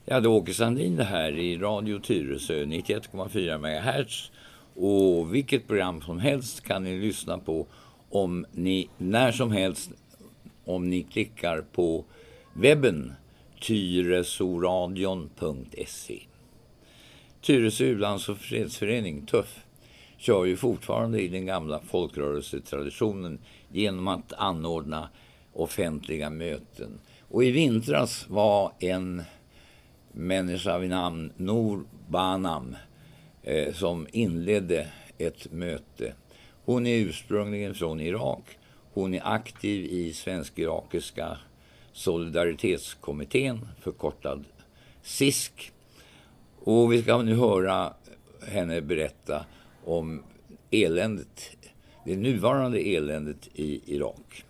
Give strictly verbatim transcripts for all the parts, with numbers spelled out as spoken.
Ja, det är Åke Sandin det här i Radio Tyresö nittioett komma fyra megahertz. Och vilket program som helst kan ni lyssna på om ni när som helst om ni klickar på webben tyresoradion punkt se. Tyresö U-lands- och fredsförening Tuff kör ju fortfarande i den gamla folkrörelsetraditionen genom att anordna offentliga möten. Och i vintras var en människa vid namn Nour Banam eh, som inledde ett möte. Hon är ursprungligen från Irak. Hon är aktiv i Svensk-irakiska solidaritetskommittén, förkortad S I S K. Och vi ska nu höra henne berätta om eländet, det nuvarande eländet i Irak.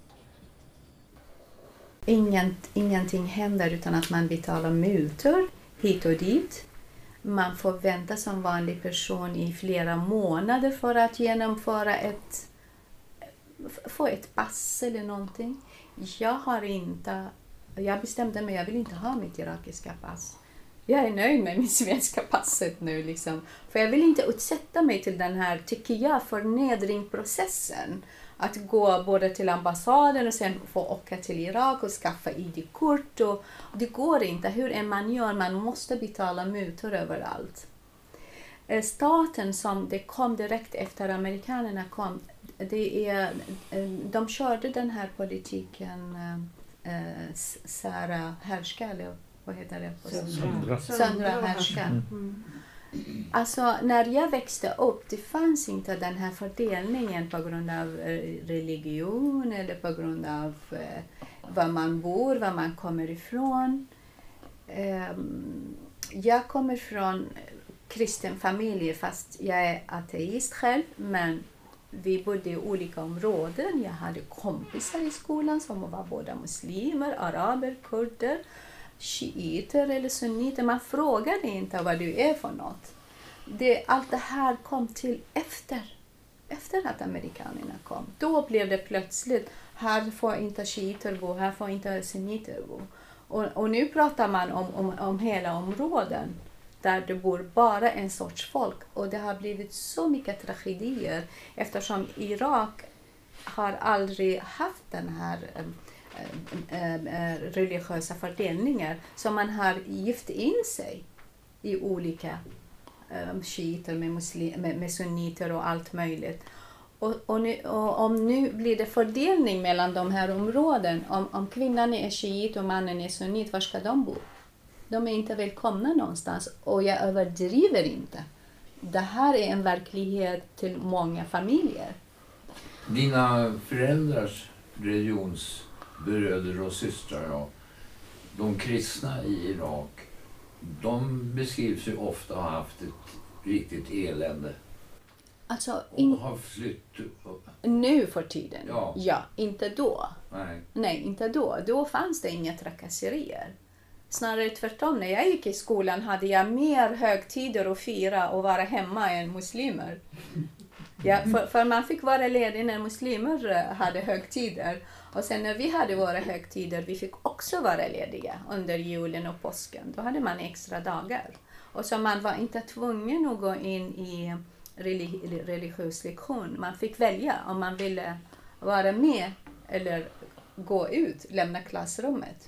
Inget, ingenting händer utan att man betalar mutor hit och dit. Man får vänta som vanlig person i flera månader för att genomföra ett, få ett pass eller någonting. Jag har inte, jag bestämde mig, jag vill inte ha mitt irakiska pass. Jag är nöjd med min svenska passet nu liksom. För jag vill inte utsätta mig till den här, tycker jag, förnedringsprocessen. Att gå både till ambassaden och sen få åka till Irak och skaffa I D-kort. Och det går inte. Hur är man gör? Man måste betala mutor överallt. Staten som det kom direkt efter amerikanerna kom, det är, de körde den här politiken äh, Sara härska, eller vad heter det? Söndra. Söndra härska. Mm. Alltså när jag växte upp, det fanns inte den här fördelningen på grund av religion eller på grund av eh, var man bor, var man kommer ifrån. Eh, jag kommer från kristen familj fast jag är ateist själv, men vi bodde i olika områden. Jag hade kompisar i skolan som var både muslimer, araber, kurder, shiiter eller sunniter. Man frågade inte vad du är för något. Det, allt det här kom till efter, efter att amerikanerna kom. Då blev det plötsligt, här får inte shiiter bo, här får inte sunniter bo. Och, och nu pratar man om, om, om hela områden där det bor bara en sorts folk. Och det har blivit så mycket tragedier eftersom Irak har aldrig haft den här äh, äh, religiösa fördelningar. Så man har gift in sig i olika äh, shiiter med, muslim, med, med sunniter och allt möjligt. Och, och, nu, och om nu blir det fördelning mellan de här områden, om, om kvinnan är shiit och mannen är sunnit, var ska de bo? De är inte välkomna någonstans, och jag överdriver inte. Det här är en verklighet till många familjer. Dina föräldrars religionsbröder och systrar, ja, de kristna i Irak, de beskrivs ju ofta ha haft ett riktigt elände. Alltså, in... och har flytt upp. Nu för tiden? Ja. Ja, inte då. Nej. Nej, inte då. Då fanns det inga trakasserier. Snarare tvärtom, när jag gick i skolan hade jag mer högtider att fira och vara hemma än muslimer. Ja, för, för man fick vara ledig när muslimer hade högtider. Och sen när vi hade våra högtider, vi fick också vara lediga under julen och påsken. Då hade man extra dagar. Och så man var inte tvungen att gå in i religi- religiös lektion. Man fick välja om man ville vara med eller gå ut, lämna klassrummet.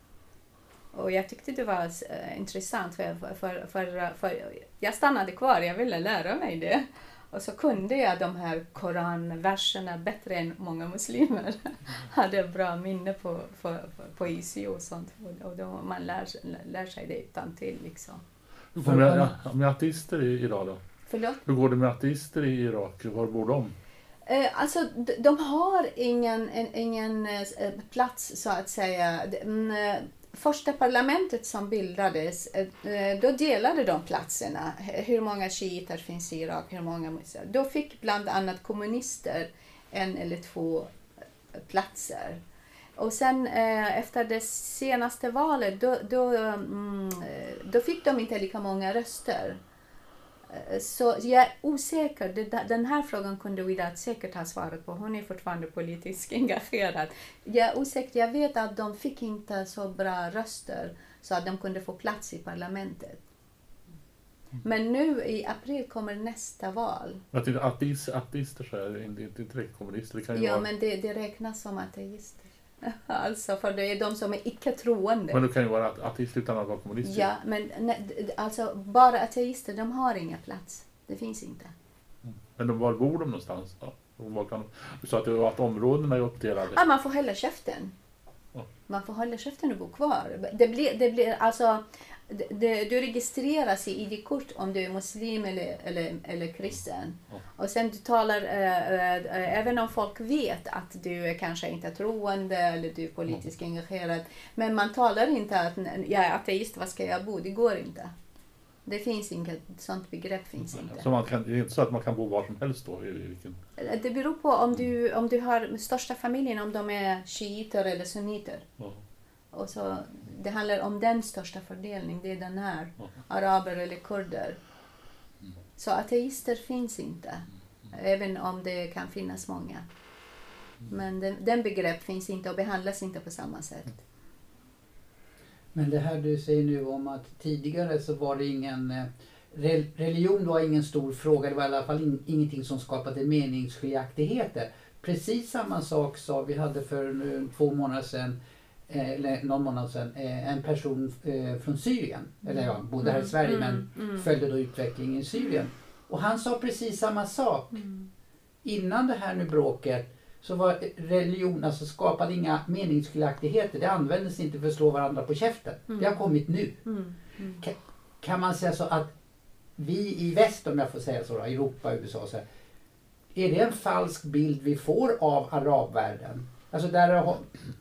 Och jag tyckte det var uh, intressant för, för, för, för jag stannade kvar, jag ville lära mig det. Och så kunde jag de här koranverserna bättre än många muslimer. Hade bra minne på, på, på I C O och sånt. Och då man lär, lär sig det utan till liksom. Hur går det med, med ateister i Irak då? Förlåt? Hur går det med ateister i Irak? Var bor de? Eh, alltså de, de har ingen, en, ingen eh, plats så att säga. De, eh, Första parlamentet som bildades, då delade de platserna. Hur många shiiter finns i Irak, hur många muslimer. Då fick bland annat kommunister en eller två platser. Och sen efter det senaste valet, då, då, då fick de inte lika många röster. Så jag är osäker. Den här frågan kunde Widat säkert ha svarat på. Hon är fortfarande politiskt engagerad. Jag är osäker. Jag vet att de fick inte så bra röster. så att de kunde få plats i parlamentet. Men nu i april kommer nästa val. Jag tycker att ateister så är det inte direkt kommunister. Det kan ju ja, vara... men det, det räknas som ateister. Alltså, för det är de som är icke-troende. Men det kan ju vara ateister utan att vara kommunister. Ja, men ne, alltså, bara ateister, de har inga plats. Det finns inte. Mm. Men var bor de någonstans då? Var kan de... Du sa att, det var att områdena är uppdelade. Ja, man får hålla käften. Ja. Man får hålla käften och bo kvar. Det blir, det blir alltså... Det, det, du registreras i I D-kort om du är muslim eller, eller, eller kristen. Ja. Och sen du talar, äh, äh, även om folk vet att du är kanske inte troende eller du är politiskt ja. engagerad. Men man talar inte att jag är ateist, vad ska jag bo? Det går inte. Det finns inget sånt begrepp. Finns inte. Så man kan, det är inte så att man kan bo var som helst då? I, i vilken... Det beror på om du, om du har största familjen, om de är shiiter eller sunniter. Ja. Och så, det handlar om den största fördelning, det är den här, ja. araber eller kurder. Mm. Så ateister finns inte, mm. även om det kan finnas många. Mm. Men den, den begrepp finns inte och behandlas inte på samma sätt. Men det här du säger nu om att tidigare så var det ingen, religion var ingen stor fråga, det var i alla fall in, ingenting som skapade meningsskiljaktigheter. Precis samma sak sa vi hade för nu, två månader sedan, eller någon månad sedan, en person från Syrien, eller ja, bodde här i Sverige mm, men mm. följde då utvecklingen i Syrien. Och han sa precis samma sak. Mm. Innan det här nu bråket så var religion, alltså skapade inga meningsskiljaktigheter. Det användes inte för att slå varandra på käften. Mm. Det har kommit nu. Mm. Mm. Kan, kan man säga så att vi i väst, om jag får säga så, då, Europa, U S A, så här, är det en falsk bild vi får av arabvärlden? Alltså där har,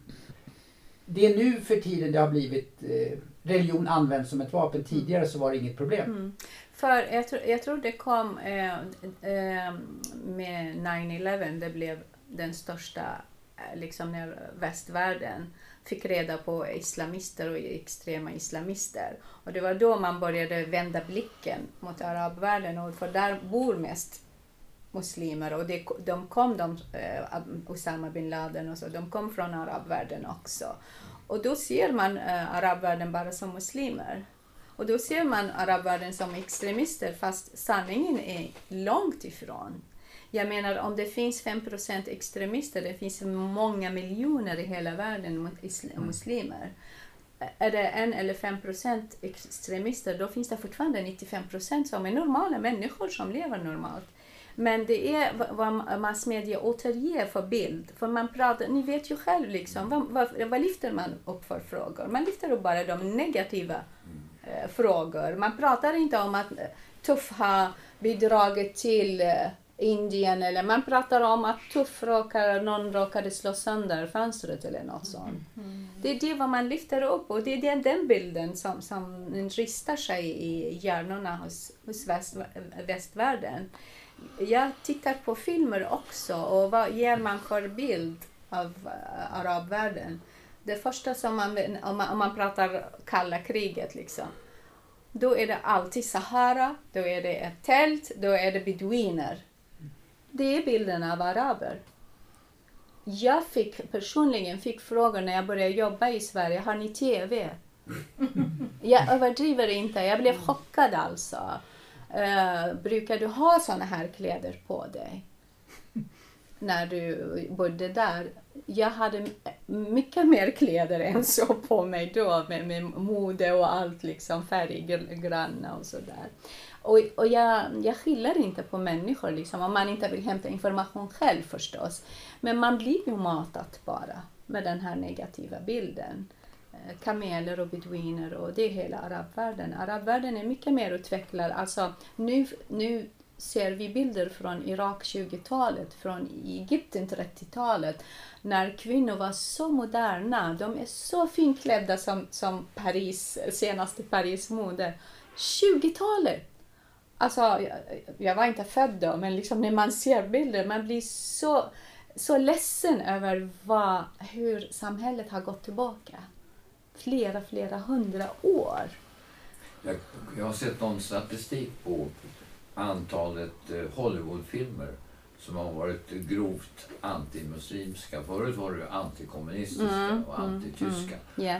det är nu för tiden det har blivit eh, religion används som ett vapen. Tidigare så var det inget problem. Mm. För jag, tro, jag tror det kom eh, eh, med nine eleven, det blev den största, liksom när västvärlden fick reda på islamister och extrema islamister. Och det var då man började vända blicken mot arabvärlden, och för där bor mest muslimer, och det, de kom, de, eh, Osama bin Laden och så, de kom från arabvärlden också. Och då ser man eh, arabvärlden bara som muslimer. Och då ser man arabvärlden som extremister, fast sanningen är långt ifrån. Jag menar, om det finns fem procent extremister, det finns många miljoner i hela världen muslimer. Är det en eller fem procent extremister, då finns det fortfarande nittiofem procent som är normala människor som lever normalt. Men det är vad massmedia återger för bild. För man pratar, ni vet ju själv liksom, vad, vad, vad lyfter man upp för frågor? Man lyfter upp bara de negativa eh, frågor. Man pratar inte om att Tuff har bidragit till eh, Indien, eller man pratar om att Tuff råkar, någon råkade slå sönder fönstret eller något sånt. Mm. Det är det vad man lyfter upp, och det är den bilden som, som ristar sig i hjärnorna hos, hos väst, västvärlden. Jag tittar på filmer också, och vad ger man för bild av uh, arabvärlden? Det första som man, om man, om man pratar kalla kriget liksom, då är det alltid Sahara, då är det ett tält, då är det beduiner. Det är bilden av araber. Jag fick personligen fick frågor när jag började jobba i Sverige, har ni tv? Jag överdriver inte, jag blev chockad alltså. Uh, brukar du ha såna här kläder på dig när du bodde där? Jag hade mycket mer kläder än så på mig då, med, med mode och allt, liksom färggranna och sådär. Och, och jag, jag skiljer inte på människor liksom, om man inte vill hämta information själv förstås. Men man blir ju matat bara med den här negativa bilden. Kameler och beduiner, och det är hela arabvärlden. Arabvärlden är mycket mer utvecklad. Alltså, nu, nu ser vi bilder från Irak tjugotalet, från Egypten trettiotalet, när kvinnor var så moderna. De är så finklädda som, som Paris, senaste Paris-mode. tjugotalet! Alltså, jag, jag var inte född då, men liksom när man ser bilder, man blir så, så ledsen över vad, hur samhället har gått tillbaka. Flera, flera hundra år. Jag, jag har sett någon statistik på antalet eh, Hollywoodfilmer som har varit grovt antimuslimska. Förut var det antikommunistiska mm, och antityska. Mm, yeah.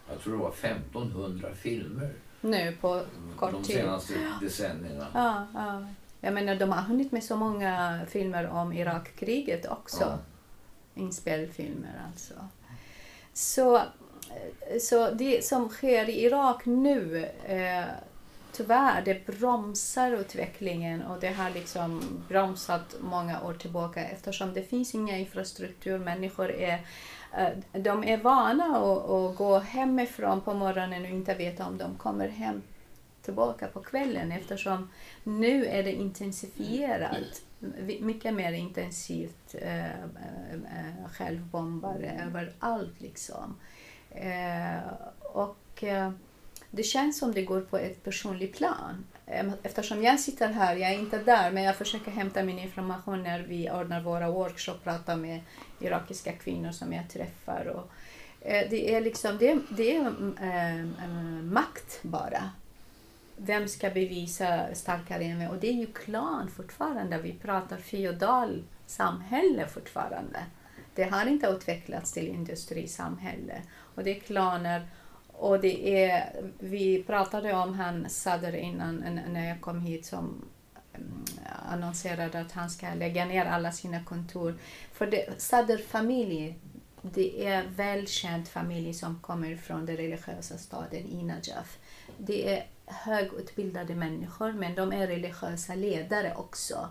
jag tror det var femtonhundra filmer Nu på kort de tid. senaste decennierna. Ja, ja. Jag menar, de har hunnit med så många filmer om Irakkriget också. Ja. Inspelfilmer alltså. Så, så det som sker i Irak nu, eh, tyvärr, det bromsar utvecklingen och det har liksom bromsat många år tillbaka eftersom det finns inga infrastruktur. Människor är, eh, de är vana att, att gå hemifrån på morgonen och inte veta om de kommer hem tillbaka på kvällen eftersom nu är det intensifierat, mycket mer intensivt, eh, eh, självbombare överallt liksom. Eh, och eh, det känns som det går på ett personligt plan. Eh, eftersom jag sitter här, jag är inte där, men jag försöker hämta min information när vi ordnar våra workshop, pratar med irakiska kvinnor som jag träffar. Och, eh, det är liksom, det, det är eh, eh, makt bara. Vem ska bevisa starkare än mig? Och det är ju klan fortfarande. Vi pratar feodal samhälle fortfarande. Det har inte utvecklats till industrisamhälle. Och det är klaner. Och det är, vi pratade om han Sadr innan när jag kom hit som annonserade att han ska lägga ner alla sina kontor. För det, Sadr-familj, det är välkänd familj som kommer från den religiösa staden i Najaf. Det är högutbildade människor, men de är religiösa ledare också.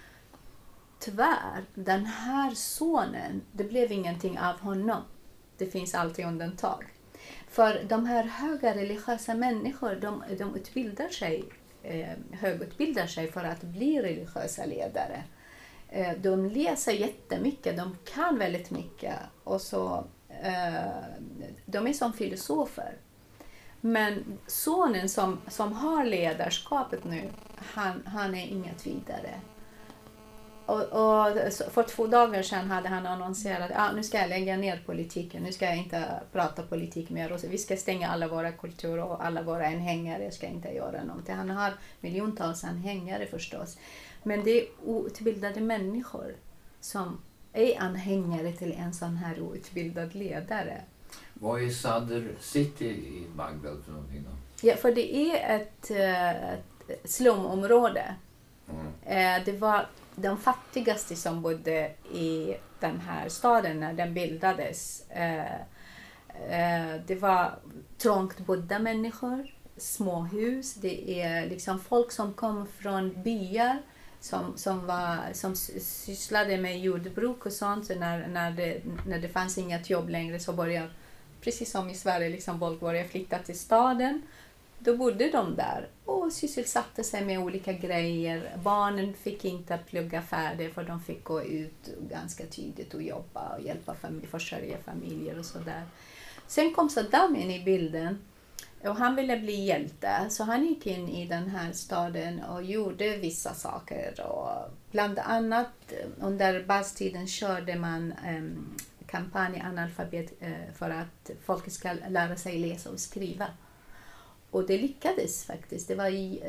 Tyvärr, den här sonen, det blev ingenting av honom. Det finns alltid undantag. För de här höga religiösa människor, de, de utbildar sig, eh, högutbildar sig för att bli religiösa ledare. Eh, de läser jättemycket, de kan väldigt mycket. Och så, eh, de är som filosofer. Men sonen som, som har ledarskapet nu, han, han är inget vidare. Och, och för två dagar sedan hade han annonserat att ah, nu ska jag lägga ner politiken, nu ska jag inte prata politik mer. Och så, vi ska stänga alla våra kulturer och alla våra anhängare, jag ska inte göra någonting. Han har miljontals anhängare förstås. Men det är outbildade människor som är anhängare till en sån här outbildad ledare. Vad är Sadr City i Bagdad för någonting då? Ja, för det är ett, ett slumområde. Mm. Det var de fattigaste som bodde i den här staden när den bildades. Det var trångt bodda människor, små hus. Det är liksom folk som kom från byar som, som, var, som sysslade med jordbruk och sånt. Så när, när, det, när det fanns inget jobb längre så började, precis som i Sverige, liksom folk började flytta till staden. Då bodde de där och sysselsatte sig med olika grejer. Barnen fick inte plugga färdigt för de fick gå ut ganska tidigt och jobba och hjälpa familj, försörja familjer och sådär. Sen kom Saddam in i bilden och han ville bli hjälte. Så han gick in i den här staden och gjorde vissa saker. Och bland annat under Baath-tiden körde man um, kampanj analfabet uh, för att folk ska lära sig läsa och skriva. Och det lyckades faktiskt. Det var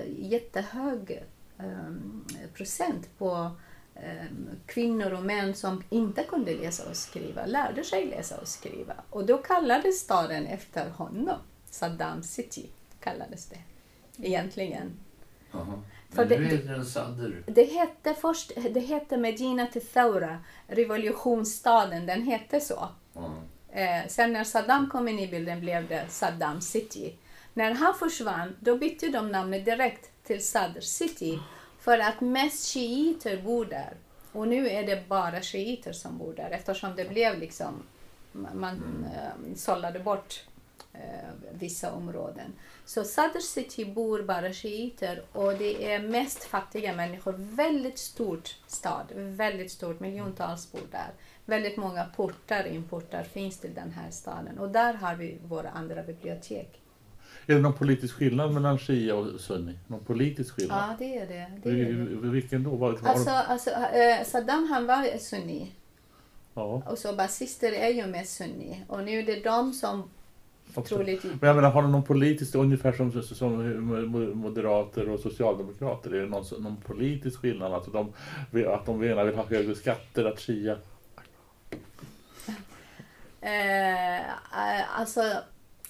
jättehög um, procent på um, kvinnor och män som inte kunde läsa och skriva, lärde sig läsa och skriva. Och då kallades staden efter honom. Saddam City kallades det egentligen. Aha. För Men nu det, heter den Sadr. Det hette först, det hette Medina Thawra, revolutionsstaden, den hette så. Mm. Eh, sen när Saddam kom in i bilden blev det Saddam City. När han försvann, då bytte de namnet direkt till Sadr City för att mest shiiter bor där. Och nu är det bara shiiter som bor där eftersom det blev liksom, man eh, sållade bort eh, vissa områden. Så Sadr City bor bara shiiter och det är mest fattiga människor. Väldigt stort stad, väldigt stort, miljontals bor där. Väldigt många portar, importar finns till den här staden och där har vi våra andra bibliotek. Är det någon politisk skillnad mellan Shia och Sunni? Någon politisk skillnad? Ja, det är det. det, är det. Vilken då? Var det Alltså, alltså eh, Saddam han var sunni. Ja. Och så basister är ju med sunni. Och nu är det de som troligtvis... Men jag menar, har de någon politisk, ungefär som, som moderater och socialdemokrater, är det någon, någon politisk skillnad? Alltså de, att de ena vill ha högre skatter, att Shia... Eh, alltså...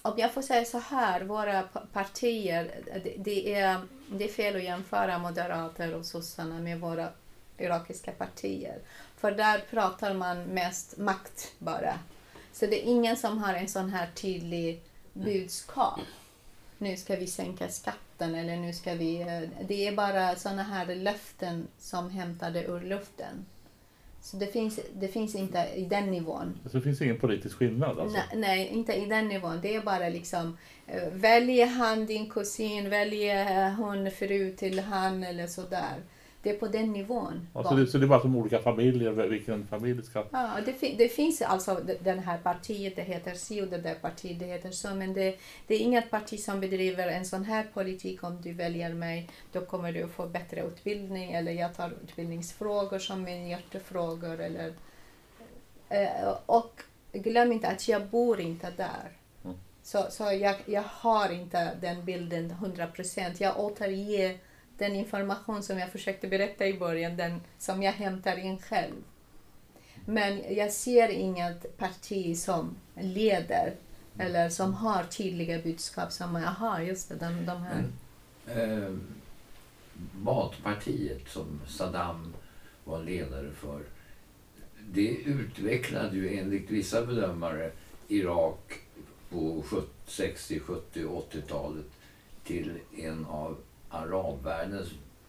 om jag får säga så här, våra partier, det, det, är, det är fel att jämföra moderater och sossarna med våra irakiska partier. För där pratar man mest makt bara. Så det är ingen som har en sån här tydlig budskap. Nu ska vi sänka skatten eller nu ska vi... Det är bara såna här löften som hämtade ur luften. Så det finns, det finns inte i den nivån. Så det finns ingen politisk skillnad alltså? Nej, nej, inte i den nivån. Det är bara liksom, uh, väljer han din kusin, väljer hon fru till han eller sådär. Det är på den nivån. Ja, så, det, så det är bara som olika familjer, vilken familj ska... Ja, det, fin- det finns alltså den här partiet, det heter si och det där partiet, det heter så. Men det, det är inget parti som bedriver en sån här politik. Om du väljer mig, då kommer du få bättre utbildning. Eller jag tar utbildningsfrågor som min hjärtefrågor. Eller, eh, och glöm inte att jag bor inte där. Mm. Så, så jag, jag har inte den bilden hundra procent. Jag återger den information som jag försökte berätta i början, den som jag hämtar in själv. Men jag ser inget parti som leder eller som har tydliga budskap som jag har, just det, de, de här. Men, eh, Baathpartiet som Saddam var ledare för, det utvecklade ju enligt vissa bedömare Irak på sextio, sjuttio och åttiotalet till en av arabvärldens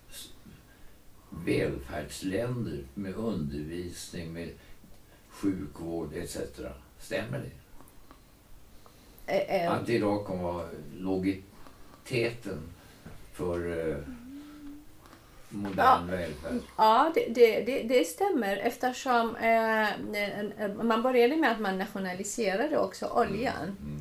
välfärdsländer med undervisning, med sjukvård et cetera. Stämmer det? Äh, äh, Att Irak kommer vara låg i täten för eh, modern ja, välfärd? Ja, det, det, det, det stämmer eftersom eh, man började med att man nationaliserade också oljan. Mm.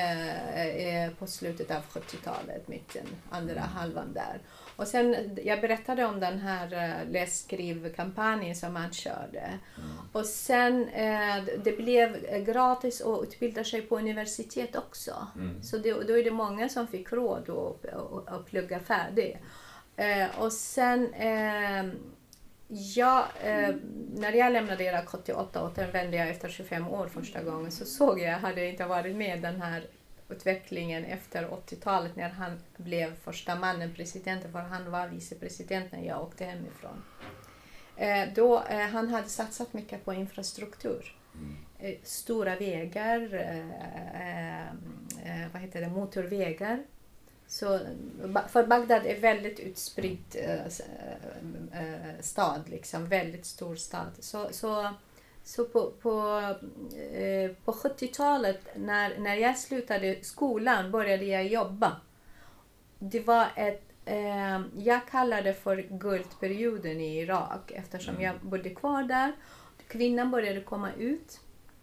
Eh, på slutet av sjuttiotalet, mitten, andra halvan där. Och sen, jag berättade om den här eh, läs-skriv-kampanjen som man körde. Mm. Och sen, eh, det blev gratis att utbilda sig på universitet också. Mm. Så det, då är det många som fick råd att, att, att plugga färdigt. Eh, och sen, eh, ja, eh, när jag lämnade Irak sjuttioåtta och återvände jag efter tjugofem år första gången, så såg jag, hade inte varit med den här utvecklingen efter åttiotalet när han blev första mannen president, för han var vicepresident när jag åkte hemifrån. Eh, då, eh, han hade satsat mycket på infrastruktur. Mm. Eh, stora vägar, eh, eh, vad heter det, motorvägar. Så, för Bagdad är väldigt utspridd äh, äh, stad, liksom, väldigt stor stad. Så, så, så på, på, äh, på sjuttiotalet när, när jag slutade skolan började jag jobba. Det var ett, äh, jag kallar det för guldperioden i Irak eftersom jag bodde kvar där. Kvinnan började komma ut.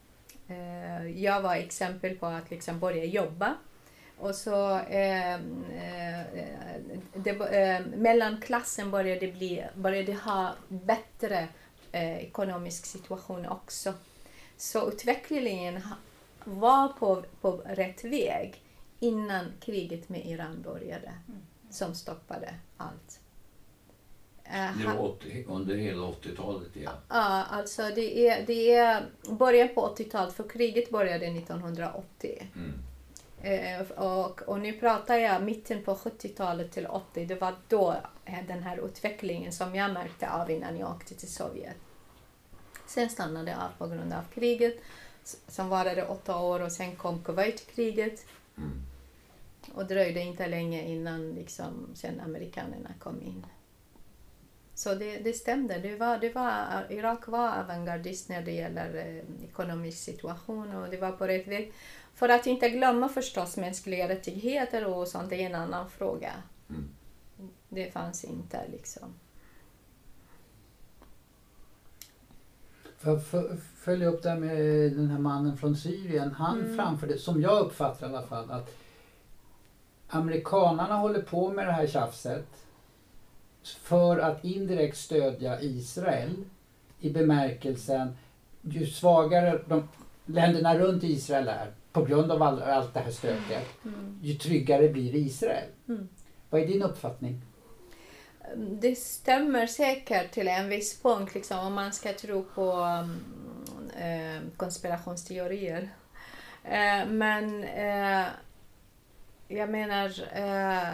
Äh, jag var exempel på att liksom börja jobba. Och så eh, eh, det, eh, mellanklassen började, bli, började ha bättre eh, ekonomisk situation också. Så utvecklingen var på, på rätt väg innan kriget med Iran började, mm. som stoppade allt. Eh, det var åttio, under hela åttiotalet, ja. Ja, alltså det är, det är början på åttiotalet, för kriget började nittonhundraåttio. Mm. Eh, och, och nu pratar jag mitten på sjuttiotalet till åttio. Det var då den här utvecklingen som jag märkte av innan jag åkte till Sovjet. Sen stannade jag av på grund av kriget som varade åtta år, och sen kom Kuwait-kriget. Mm. Och dröjde inte länge innan liksom, sen amerikanerna kom in. Så det, det stämde. Det var, det var, Irak var avantgardist när det gäller eh, ekonomisk situation, och det var på rätt väg. För att inte glömma förstås mänskliga rättigheter och sånt, det är en annan fråga. Mm. Det fanns inte liksom. För att följa upp det med den här mannen från Syrien. Han mm. framförde, som jag uppfattar i alla fall, att amerikanerna håller på med det här tjafset för att indirekt stödja Israel, i bemärkelsen ju svagare de länderna runt Israel är på grund av all, allt det här stödet, mm. ju tryggare blir Israel. Mm. Vad är din uppfattning? Det stämmer säkert till en viss punkt, liksom, om man ska tro på um, eh, konspirationsteorier. Eh, men eh, jag menar, eh,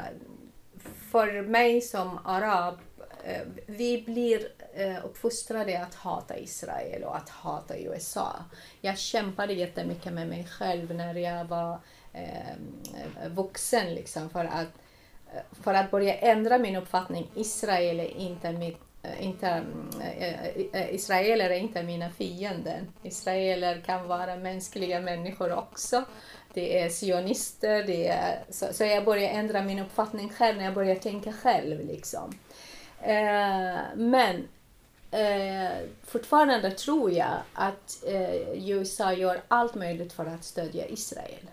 för mig som arab, eh, vi blir eh, uppfostrade att hata Israel och att hata U S A. Jag kämpade jättemycket med mig själv när jag var eh, vuxen liksom, för att, för att börja ändra min uppfattning. Israel är inte mitt Inte, äh, israeler är inte mina fiender. Israeler kan vara mänskliga människor också. Det är sionister. Det är, så, så jag börjar ändra min uppfattning själv när jag börjar tänka själv. Liksom. Eh, men eh, fortfarande tror jag att eh, U S A gör allt möjligt för att stödja Israel.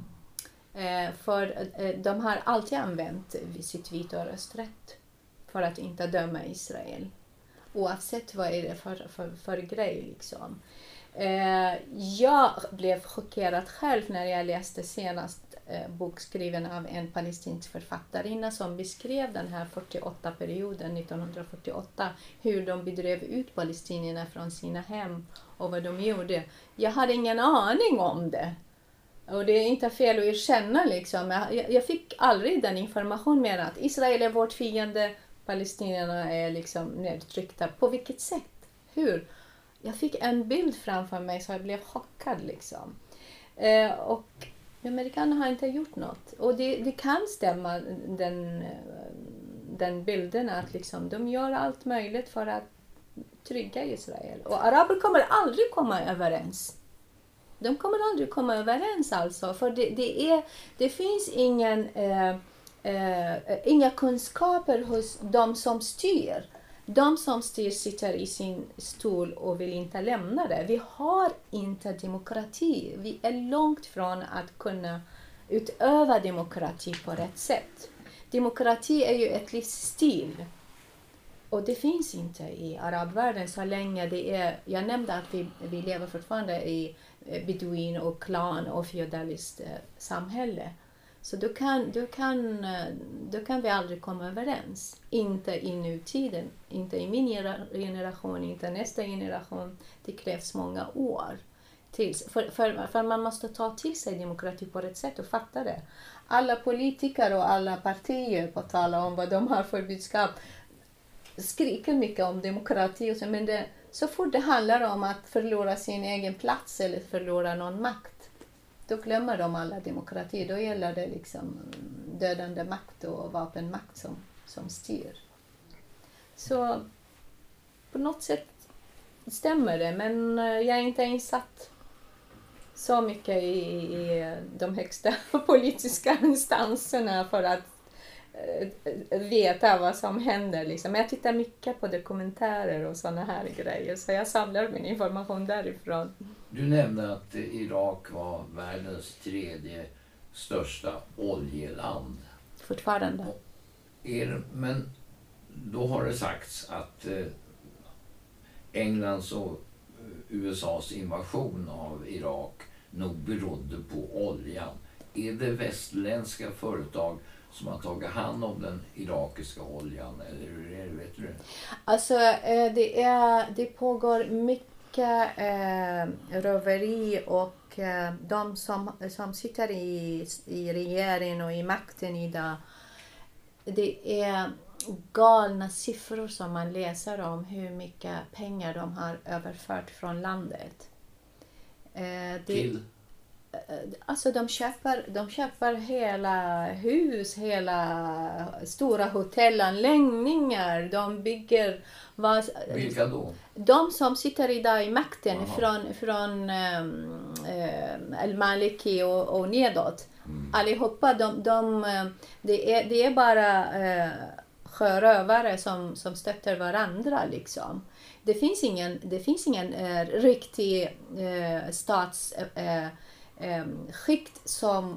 Eh, för eh, de har alltid använt sitt vita rösträtt för att inte döma Israel. Oavsett vad är det för, för, för grej. Liksom. Eh, jag blev chockerad själv när jag läste senast eh, bok skriven av en palestinsk författarinna som beskrev den här fyrtioåtta-perioden, nittonhundrafyrtioåtta, hur de bedrev ut palestinierna från sina hem och vad de gjorde. Jag hade ingen aning om det. Och det är inte fel att erkänna. Liksom. Jag, jag fick aldrig den information med att Israel är vårt fiende, palestinierna är liksom nedtryckta. På vilket sätt? Hur? Jag fick en bild framför mig så jag blev chockad. Liksom. Eh, och amerikanerna har inte gjort något. Och det, det kan stämma, den, den bilden, att liksom, de gör allt möjligt för att trygga Israel. Och araber kommer aldrig komma överens. De kommer aldrig komma överens alltså. För det, det, är, det finns ingen... Eh, Uh, inga kunskaper hos de som styr. De som styr sitter i sin stol och vill inte lämna det. Vi har inte demokrati. Vi är långt från att kunna utöva demokrati på rätt sätt. Demokrati är ju ett livsstil. Och det finns inte i arabvärlden så länge det är... Jag nämnde att vi, vi lever fortfarande i beduin och klan och feudaliskt eh, samhälle. Så då kan, då, kan, då kan vi aldrig komma överens. Inte i nutiden, inte i min generation, inte nästa generation. Det krävs många år. Tills, för, för, för man måste ta till sig demokrati på rätt sätt och fatta det. Alla politiker och alla partier på tala om vad de har för budskap skriker mycket om demokrati. Och så, men det, så fort det handlar om att förlora sin egen plats eller förlora någon makt, då glömmer de alla demokrati. Då gäller det liksom dödande makt och vapenmakt som, som styr. Så på något sätt stämmer det. Men jag är inte insatt så mycket i, i de högsta politiska instanserna för att äh, veta vad som händer. Liksom. Jag tittar mycket på dokumentärer och sådana här grejer. Så jag samlar min information därifrån. Du nämnde att Irak var världens tredje största oljeland. Fortfarande. Er, men då har det sagts att eh, Englands och U S A:s invasion av Irak nog berodde på oljan. Är det västländska företag som har tagit hand om den irakiska oljan? Eller hur är det, vet du? Alltså det, är, det pågår mycket Eh, röveri och eh, de som, som sitter i, i regeringen och i makten idag, det är galna siffror som man läser om hur mycket pengar de har överfört från landet. Eh, det, Till? Alltså de köper, de köper hela hus, hela stora hotellanläggningar, de bygger... Vad, Vilka då? De som sitter idag i makten, Aha. från, från um, Al-Maliki och, och nedåt. Mm. Allihopa, de, de, det, är, det är bara uh, sjörövare som, som stöttar varandra. Liksom. Det finns ingen, det finns ingen uh, riktig uh, stats... Uh, skikt som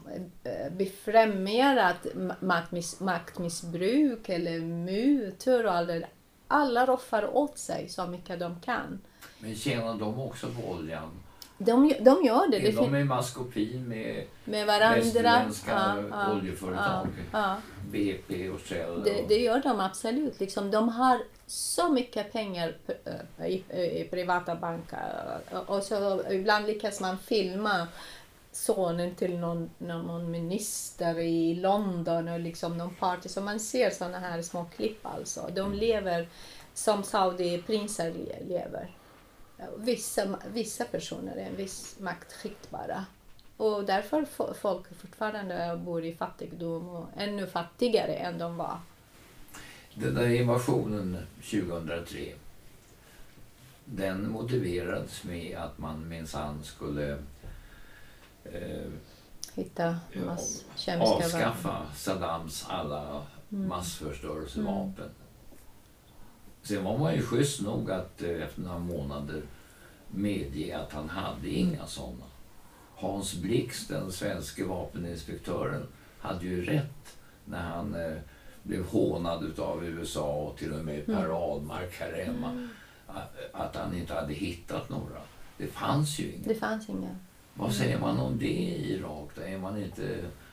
befrämjar maktmiss, maktmissbruk eller mutor och allt det. Alla roffar åt sig så mycket de kan. Men tjänar de också på oljan? De, de gör det. Är det de i maskopi med, med varandra? västerländska ja, oljeföretag? Ja, ja. B P och Shell? Det, det gör de absolut. Liksom, de har så mycket pengar i, i privata banker. Och så ibland lyckas man filma sonen till någon, någon minister i London och liksom någon party. Så man ser sådana här små klipp alltså. De lever som Saudi-prinser lever. Vissa, vissa personer är en viss maktskikt bara. Och därför folk fortfarande bor i fattigdom och ännu fattigare än de var. Den där invasionen tjugohundratre, den motiverades med att man minsann skulle eh, hitta mass, kemiska avskaffa vapen. Saddams alla Mm. massförstörelsevapen. Mm. Sen var man ju schysst nog att eh, efter några månader medge att han hade inga sådana. Hans Blix, den svenska vapeninspektören, hade ju rätt när han eh, blev hånad av U S A och till och med Per Ahlmark här hemma. Mm. Att han inte hade hittat några. Det fanns ju inga. Det fanns inga. Vad säger man om det i Irak? Då är man inte...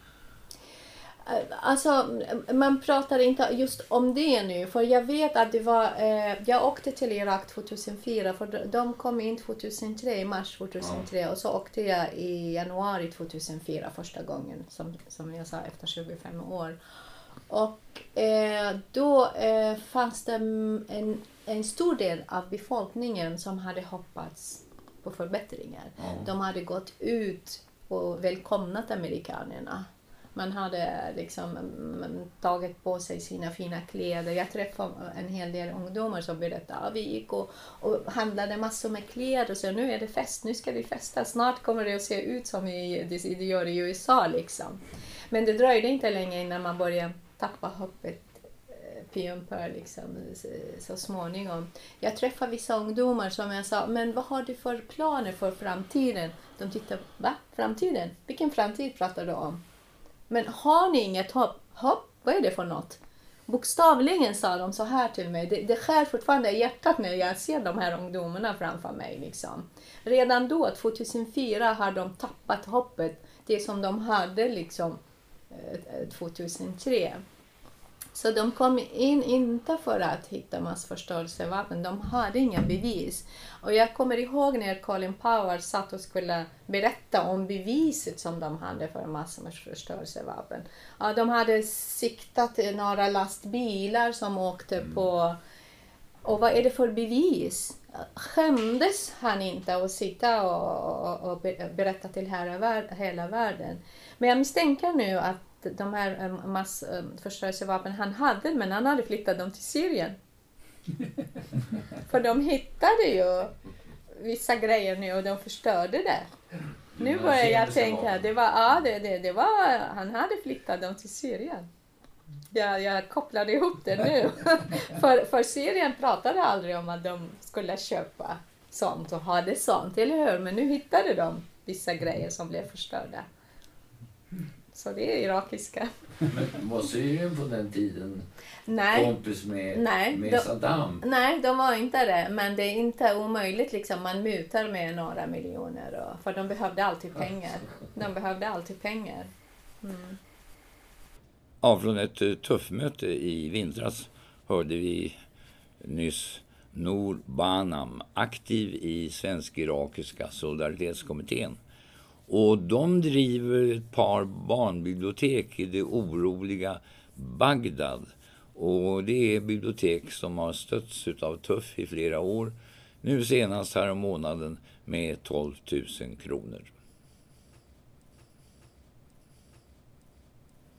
Alltså, man pratar inte just om det nu. För jag vet att det var... Eh, jag åkte till Irak tjugohundrafyra. För de kom in tjugohundratre, i mars tjugohundratre. Ja. Och så åkte jag i januari tjugohundrafyra första gången. Som, som jag sa, efter tjugofem år. Och eh, då eh, fanns det en, en stor del av befolkningen som hade hoppats på förbättringar. Mm. De hade gått ut och välkomnat amerikanerna. Man hade liksom tagit på sig sina fina kläder. Jag träffade en hel del ungdomar som berättade att vi gick och, och handlade massor med kläder. Så nu är det fest, nu ska vi festa. Snart kommer det att se ut som i, det, det gör i U S A liksom. Men det dröjde inte länge innan man började tappa hoppet pjumper liksom, så småningom. Jag träffade vissa ungdomar som jag sa, men vad har du för planer för framtiden? De tittade, va? Framtiden? Vilken framtid pratar du om? Men har ni inget hopp? Hopp? Vad är det för något? Bokstavligen sa de så här till mig. Det, det skär fortfarande i hjärtat när jag ser de här ungdomarna framför mig. Liksom. Redan då, tjugohundrafyra, har de tappat hoppet. Det som de hade liksom tjugohundratre. Så de kom in inte för att hitta massförstörelsevapen. De hade inga bevis. Och jag kommer ihåg när Colin Powell satt och skulle berätta om beviset som de hade för massförstörelsevapen. Ja, de hade siktat några lastbilar som åkte mm. på... Och vad är det för bevis? Skämdes han inte att sitta och, och, och berätta till hela, hela världen? Men jag misstänker nu att de här massförstörelsevapen han hade, men han hade flyttat dem till Syrien. För de hittade ju vissa grejer nu och de förstörde det. Nu börjar jag tänka, det var, ja, det, det, det var, han hade flyttat dem till Syrien. Jag, jag kopplade ihop det nu. för, för Syrien pratade aldrig om att de skulle köpa sånt och ha det sånt, eller hur? Men nu hittade de vissa grejer som blev förstörda. Så det är irakiska. Men var Syrien på den tiden nej, kompis med, nej, med de, Saddam? Nej, de var inte det. Men det är inte omöjligt. Liksom. Man mutar med några miljoner. Och, för de behövde alltid pengar. De behövde alltid pengar. Mm. Ja, från ett tuffmöte i vintras hörde vi nyss Nour Banam, aktiv i Svensk-irakiska solidaritetskommittén. Och de driver ett par barnbibliotek i det oroliga Bagdad. Och det är bibliotek som har stötts av Tuff i flera år. Nu senast här om månaden med tolv tusen kronor.